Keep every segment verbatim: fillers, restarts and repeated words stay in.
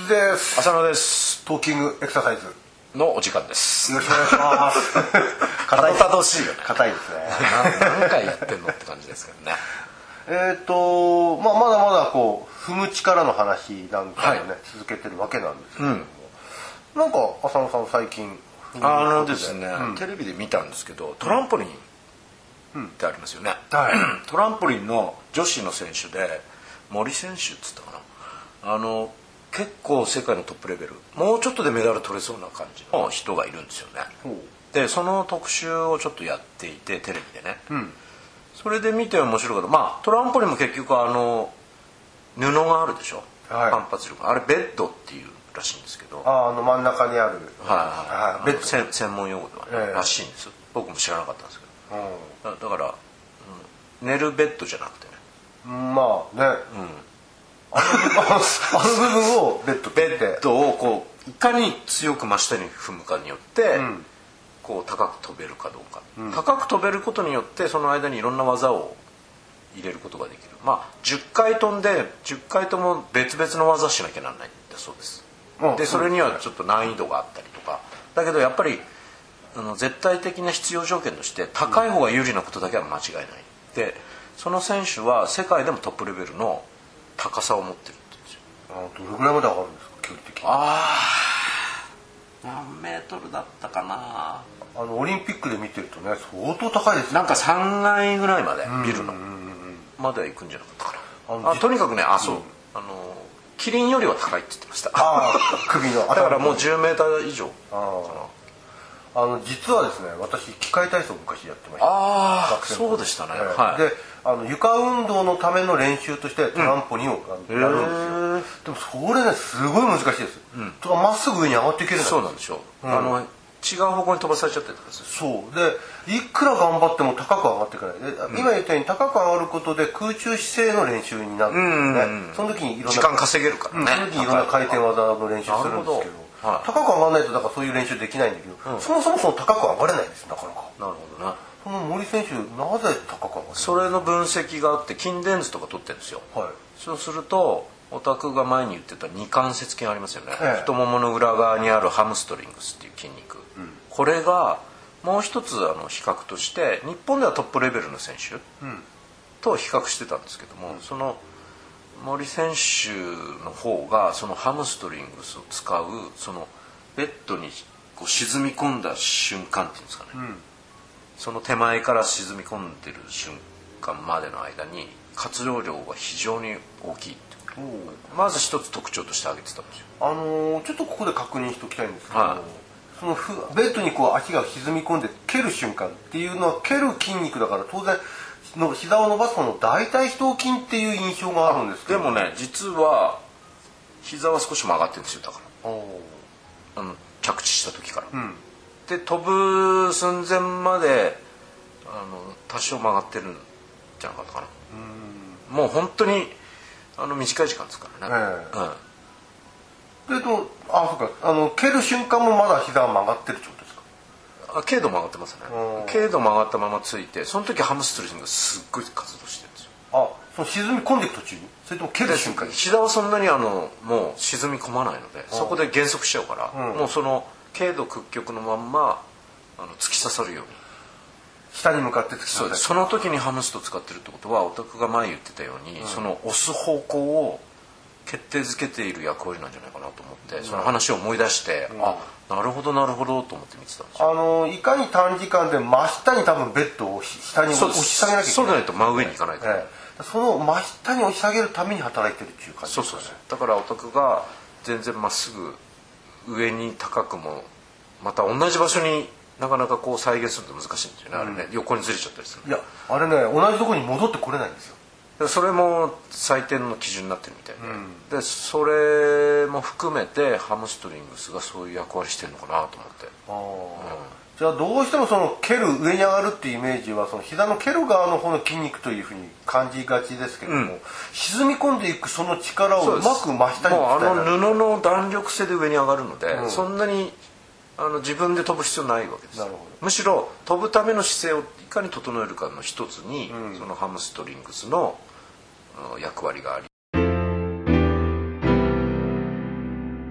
津です。 浅野です。 トーキングエクササイズのお時間です。 よろしくお願いします。 硬い楽しいよね。 硬いですね。 何回やってんのって感じですけどね。 えっと、まあ、まだまだこう踏む力の話なんかをね、はい、続けてるわけなんですけども、うん、なんか浅野さん最近あのですね、うん、テレビで見たんですけど、トランポリンってありますよね、うんはい、トランポリンの女子の選手で森選手っつったかな、あの結構世界のトップレベル、もうちょっとでメダル取れそうな感じの人がいるんですよね。でその特集をちょっとやっていて、テレビでね、うん、それで見て面白かった。まあトランポリンも結局あの布があるでしょ、はい、反発力、あれベッドっていうらしいんですけど、 ああの真ん中にある、 はいはい、ベッド専専門用語では、ねえー、らしいんです。僕も知らなかったんですけど、うん、だ, だから、うん、寝るベッドじゃなくてね、 まあね、うん、あの部分あの部分をベッドベッドをこういかに強く真下に踏むかによって、うん、こう高く飛べるかどうか、うん、高く飛べることによってその間にいろんな技を入れることができる。まあじゅっかい飛んでじゅっかいとも別々の技しなきゃならないんだそうです。でそれにはちょっと難易度があったりとか、だけどやっぱりあの絶対的な必要条件として高い方が有利なことだけは間違いない。でその選手は世界でもトップレベルの高さを持ってるって言うんですよ。 あどれぐらいまで上がるんですか、距離的に。 ああ何メートルだったかな。 あのオリンピックで見てるとね相当高いですよね。 なんかさんがいぐらいまでビルのまで行くんじゃなかったかな。ああとにかくね、あそう、うん、あのキリンよりは高いって言ってました。あ首のだからもうじゅうメーター以上かな。 あの実はですね、私機械体操昔やってました。 ああそうでしたね、 えーはい、であの床運動のための練習としてトランポリンをやるんですよ、うん、でもそれねすごい難しいです、うん、とかまっすぐ上に上がっていけるんです。 そうなんでしょう、うん、あの違う方向に飛ばされちゃってるとかでする。 そうでいくら頑張っても高く上がっていかないで、うん、今言ったように高く上がることで空中姿勢の練習になるんですね、うんうん、その時にいろんな時間稼げるからね、 うん、その時にいろんな回転技の練習するんですけど、はい、高く上がらないとだからそういう練習できないんだけど、うん、そもそもその高く上がれないんですなかなか。 なるほどね。 その森選手なぜ高く上がる？ それの分析があって筋電図とか取ってるんですよ、はい、そうするとお宅が前に言ってた二関節筋ありますよね、ええ、太ももの裏側にあるハムストリングスっていう筋肉、うん、これがもう一つあの比較として日本ではトップレベルの選手と比較してたんですけども、うん、その森選手の方がそのハムストリングスを使うそのベッドにこう沈み込んだ瞬間っていうんですかね、うん、その手前から沈み込んでる瞬間までの間に活動量が非常に大きいってまず一つ特徴として挙げてたんですよ。 あのー、ちょっとここで確認しておきたいんですけど、はい、そのベッドにこう足が沈み込んで蹴る瞬間っていうのは蹴る筋肉だから当然の膝を伸ばす方の大腿四頭筋っていう印象があるんですけど、 でもね実は膝は少し曲がってるんですよ。だからあの着地した時から、うん、で飛ぶ寸前まであの多少曲がってるんじゃなかったかな。うんもう本当にあの短い時間ですからね、えーうん、でとあそうかあの蹴る瞬間もまだ膝が曲がってるってことですか？ あ軽度曲がってますね。軽度曲がったままついてその時ハムストリングがすっごい活動してるんですよ。 あその沈み込んでいく途中にそれとも蹴る瞬間に膝はそんなにあのもう沈み込まないのでそこで減速しちゃうから、うん、もうその軽度屈曲のまんまあの突き刺さるように下に向かって突き刺さる。その時にハムスト使ってるってことはお宅が前言ってたように、うん、その押す方向を決定づけている役割なんじゃないかなと思って、うん、その話を思い出して、うん、あなるほどなるほどと思って見てたんですよ。 あのいかに短時間で真下に多分ベッドを下に押し下げなきゃいけない。 そうでないと真上に行かないから、 ええ、その真下に押し下げるために働いてるっていう感じですかね。 そうそうそう。だからお宅が全然まっすぐ上に高くもまた同じ場所になかなかこう再現すると難しいんですよね、うん、あれね横にずれちゃったりする。 いやあれね同じところに戻ってこれないんですよ。 それも採点の基準になってるみたいで、うん、でそれも含めてハムストリングスがそういう役割してるのかなと思って。あ、 うん、じゃあどうしてもその蹴る上に上がるっていうイメージはその膝の蹴る側の方の筋肉というふうに感じがちですけれども、うん、沈み込んでいくその力をうまく真下に伝えもうあの布の弾力性で上に上がるので、うん、そんなにあの自分で飛ぶ必要ないわけです。なるほど。むしろ飛ぶための姿勢をいかに整えるかの一つに、うん、そのハムストリングスの役割があり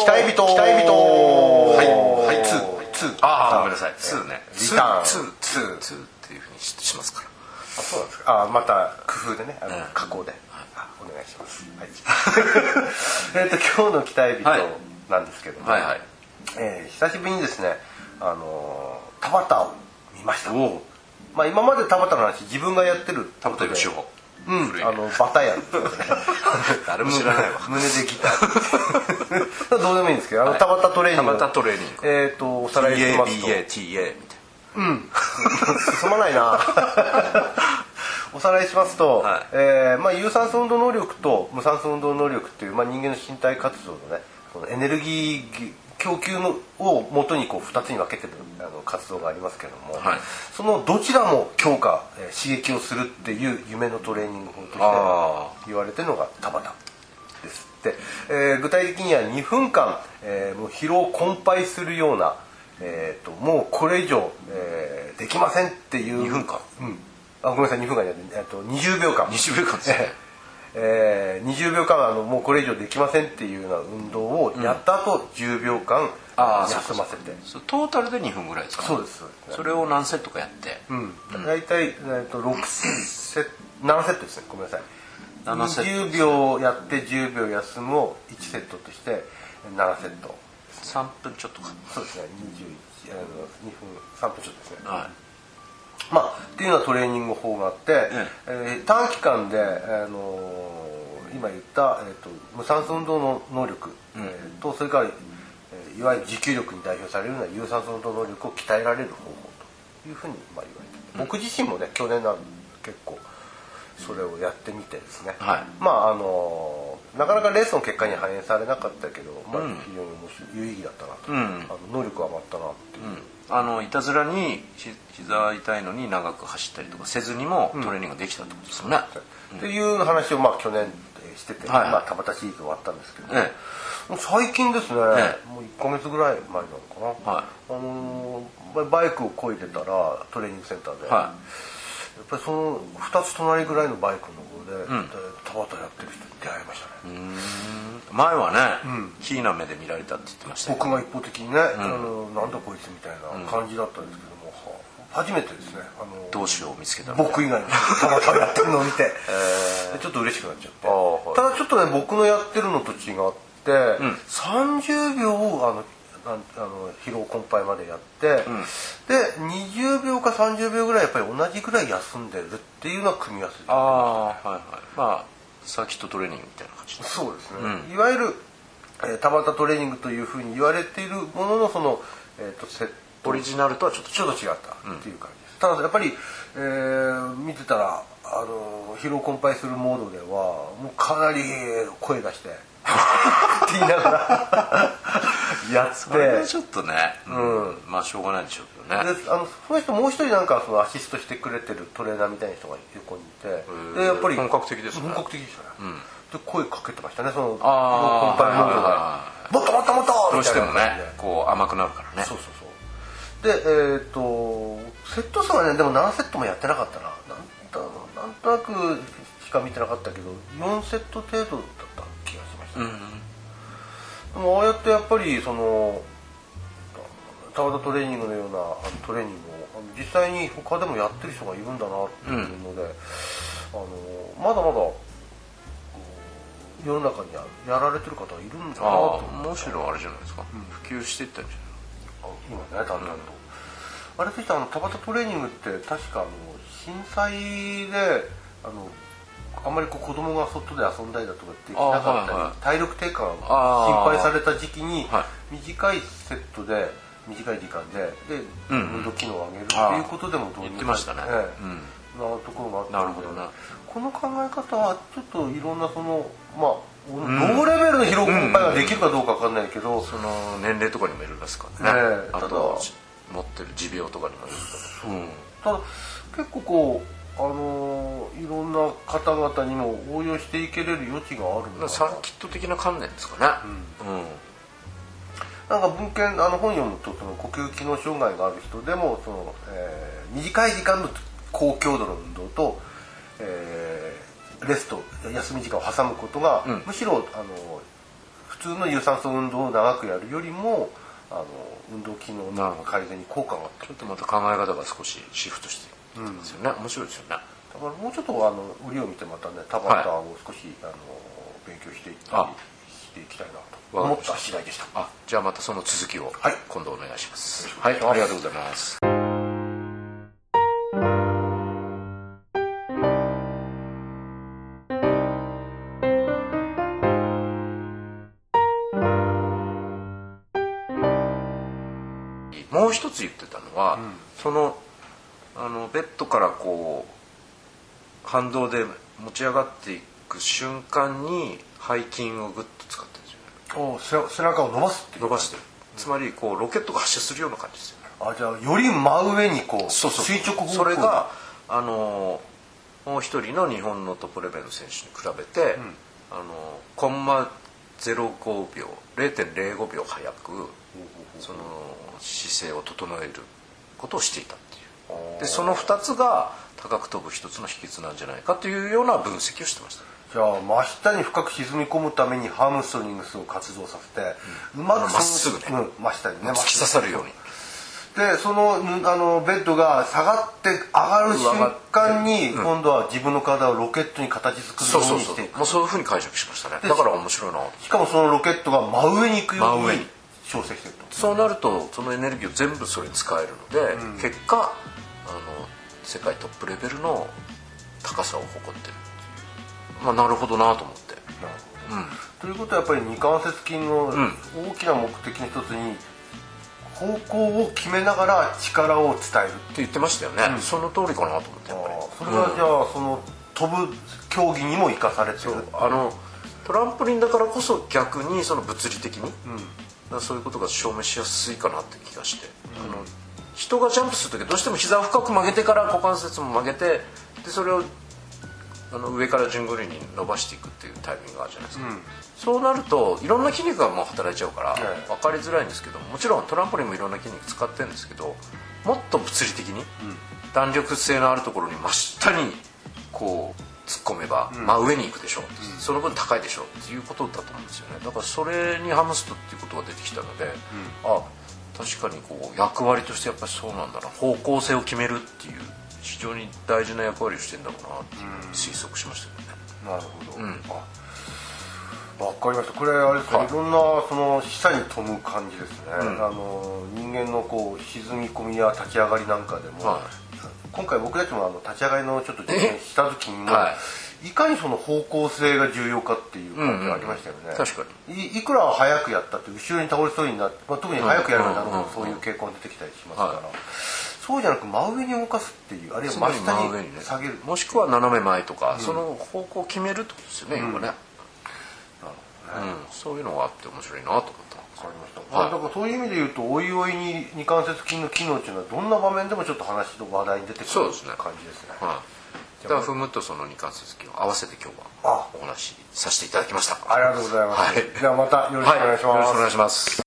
期待人期待人はいはいツーツーああごめんなさいツーねリターンツーツーツーっていうふうにしますからあそうなんですかあまた工夫でねあの、うん、加工で、あお願いします、はい、えっと今日の期待人なんですけども、はいはいはいえー、久しぶりにですねあのー、田畑を見ました。まあ今まで田畑の話自分がやってる田畑義雄うん、あのバタヤン誰も知らないわ胸でギターどうでもいいんですけどあの田畑トレーニング田畑トレーニングえっとおさらいしますとティーエービーエーティーエー みたいなうん進まないなおさらいしますと、はいえーまあ、有酸素運動能力と無酸素運動能力っていう、まあ、人間の身体活動のねそのエネルギー供給のを元にこうふたつに分けてるあの活動がありますけども、はい、そのどちらも強化、えー、刺激をするっていう夢のトレーニング法として言われてるのが田畑です。で、えー、具体的にはにふんかん、えー、もう疲労困憊するような、えー、ともうこれ以上、えー、できませんっていうにふんかん、 うん、あごめんなさいにふんかんじゃない、えー、とにじゅうびょうかんにじゅうびょうかんですねえー、にじゅうびょうかんあのもうこれ以上できませんっていうような運動をやった後、うん、じゅうびょうかん休ませてトータルでにふんぐらいですか、ね、 そうです、 それを何セットかやって、 うんうん、大体、えー、とろくセットななセットですねごめんなさいにじゅうびょうやってじゅうびょう休むをいちセットとしてななセットさんぷんちょっとかそうですねにじゅういちあのにふんさんぷんちょっとですね、 はいまあ、っていうようなトレーニング法があって、うんえー、短期間で、あのー、今言った、えー、と無酸素運動の能力、うんえー、とそれから、えー、いわゆる持久力に代表されるような有酸素運動能力を鍛えられる方法というふうに、まあ、言われて、うん、僕自身もね去年なん結構それをやってみてですね、はい、まああのー、なかなかレースの結果に反映されなかったけど、まあ、非常に面白い有意義だったなと、うん、あの能力が上がったなっていう。うんあのいたずらに膝痛いのに長く走ったりとかせずにもトレーニングができたってことですよね。 うん、っていう話をまあ去年してて、はいまあ、田畑シーズン終わったんですけど、ね、もう最近ですね、ねもういっかげつぐらい前なのかな、はいあのー、バイクを漕いでたらトレーニングセンターで、はい、やっぱりそのふたつ隣ぐらいのバイクの方で、うん、田畑やってる人に出会いましたね。うーん前はね、うん、キーな目で見られたって言ってました、 ね、僕が一方的にね、うん、あのなんだこいつみたいな感じだったんですけども、うん、初めてですねあの同志を見つけた僕以外のたまたまやってるのを見て、えー、ちょっと嬉しくなっちゃって、はい、ただちょっとね僕のやってるのと違って、うん、さんじゅうびょうあのあの疲労困憊までやって、うん、でにじゅうびょうかさんじゅうびょうぐらいやっぱり同じぐらい休んでるっていうような組み合わせで、ね、 ああはいはいまあサーキットトレーニングみたいな感じそうですね、うん、いわゆる、えー、田畑トレーニングというふうに言われているもののその、えー、とセットオリジナルとはちょっとちょっと違ったっていう感じです、うん、ただやっぱり、えー、見てたらあの疲労困憊するモードではもうかなり声出してって言いながらやってそれはちょっとね、うん、まあしょうがないでしょうけどねであのその人もう一人なんかそのアシストしてくれてるトレーナーみたいな人が横にいてでやっぱり本格的ですね本格的でしたね、うん、で声かけてましたねその疲労困憊モードがもっともっともっとどうしてもねこう甘くなるからねそうそうそうでえっ、ー、とセット数はねでも何セットもやってなかったななんとなくしか見てなかったけどよんセット程度だった気がしました、ねうん、でもああやってやっぱりその田畑トレーニングのようなあのトレーニングを実際に他でもやってる人がいるんだなっていうので、うん、あのまだまだ世の中にやられてる方はいるんだなと思ってむしろあれじゃないですか、うん、普及していったんじゃない今ねだんだんと、うん、あれとしてあの田畑トレーニングって確かあの震災であのあんまりこう子供が外で遊んだりだとかできなかったり、はいはい、体力低下が心配された時期に短いセットで短い時間でで運動機能を上げるっていうことでも導入されて、 ええうん、なところがあったので、ね、この考え方はちょっといろんなそのまあ同レベルの疲労困憊ができるかどうか分かんないけど、うん、 その年齢とかにもよるんですかね、ねあと持ってる持病とかにもよるか、うん、 ただ結構こうあのー、いろんな方々にも応用していけれる余地があるんだサーキット的な観念ですかね、うんうん、 なんか文献あの本読むとその呼吸機能障害がある人でもその、えー、短い時間の高強度の運動と、えー、レスト休み時間を挟むことが、うん、むしろあの普通の有酸素運動を長くやるよりもあの運動機能の改善に効果がある。 ちょっとまた考え方が少しシフトしていってますよね、うん、面白いですよね。だからもうちょっとあの売りを見てまたね田畑を少し、はい、あの勉強していったりしていきたいなと思った次第でした。 あ、じゃあまたその続きを今度お願いします。 はい、 はい、ありがとうございます。もう一つ言ってたのは、うん、そのあのベッドからこう反動で持ち上がっていく瞬間に背筋をグッと使ってるんですよね。 お背, 背中を伸ばすっていう、 伸ばしてる、つまりこうロケットが発射するような感じですよね。 あ、じゃあより真上にこうそうそうそう垂直方向。 それがあのもう一人の日本のトップレベルの選手に比べて、うん、あのコンマゼロごびょう ゼロてんゼロごびょう早くその姿勢を整えることをしていたっていう。でそのふたつが高く飛ぶ一つの秘訣なんじゃないかというような分析をしてました。 じゃあ真下に深く沈み込むためにハムストリングスを活動させて、うん、うまくまっすぐね、 うん、真下にね突き刺さるように。 でそのあのベッドが下がって上がる瞬間に、うん、今度は自分の体をロケットに形作るようにしていく。 もうそういうふうに解釈しましたね。だから面白いな。 しかもそのロケットが真上に行くように調整してると。 そうなるとそのエネルギーを全部それに使えるので、うん、結果あの世界トップレベルの高さを誇ってる。まあなるほどなと思って。なるほど、うん、 ということはやっぱり二関節筋の大きな目的の一つに、方向を決めながら力を伝えるって言ってましたよね、うん、その通りかなと思ってやっぱり。 それはじゃあ、うん、その飛ぶ競技にも生かされてる。 あのトランポリンだからこそ逆にその物理的に、うん、そういうことが証明しやすいかなって気がして、うん、あの人がジャンプする時はどうしても膝を深く曲げてから股関節も曲げて、でそれをあの上から順繰りに伸ばしていくっていうタイミングがあるじゃないですか、うん、そうなるといろんな筋肉がもう働いちゃうから分かりづらいんですけど、もちろんトランポリンもいろんな筋肉使ってるんですけど、もっと物理的に弾力性のあるところに真下にこう突っ込めば真上に行くでしょう、うん、その分高いでしょうっていうことだと思うんですよね。だからそれにハムストっていうことが出てきたので、うん、あ確かにこう役割としてやっぱりそうなんだな、方向性を決めるっていう非常に大事な役割をしてんだろうなっていう推測しましたけどね。 なるほど、うん、あ分かりました。これあれですね、はい、いろんなその下に飛ぶ感じですね、うん、あの人間のこう沈み込みや立ち上がりなんかでも、はい、今回僕たちもあの立ち上がりのちょっと実験した時にも、はい、いかにその方向性が重要かっていう感じがありましたよね、うんうん、 確かにい, いくら早くやったって後ろに倒れそうになって、まあ、特に早くやるようになるとそういう傾向が出てきたりしますから、はい、そうじゃなく真上に動かすっていう、あるいは真下に下げる、ね、 もしくは斜め前とか、うん、その方向を決めるってことですよね、うん、今ね、なるほどね、うん、そういうのがあって面白いなと思った。 わかりました、はい、だからそういう意味で言うとおいおいに二関節筋の機能っていうのはどんな場面でもちょっと話の話題に出てくる感じですね。 はい、だから踏むとその二関節筋を合わせて今日はお話しさせていただきました。 ありがとうございます、はい、じゃあまたよろしくお願いします、 はい、よろしくお願いします。